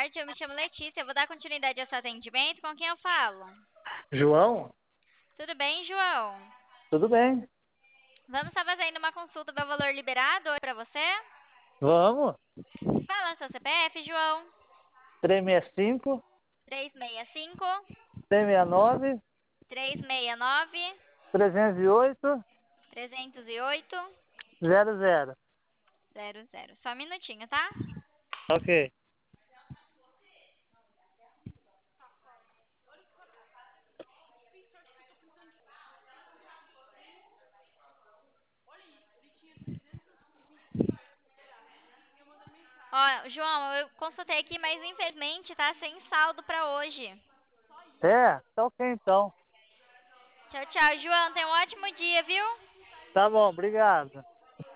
tarde, eu me chamo Letícia. Eu vou dar continuidade ao seu atendimento. Com quem eu falo? João, Tudo bem, João? tudo bem? Vamos estar fazendo uma consulta do valor liberado para você? Vamos. Fala seu CPF, João. 365, 365 369, 369 308, 308 00. 00. Só um minutinho, tá? Ok. Ó, João, eu consultei aqui, mas infelizmente tá sem saldo para hoje. Tá ok então. Tchau, tchau, João. Tenha um ótimo dia, viu? Tá bom, obrigado.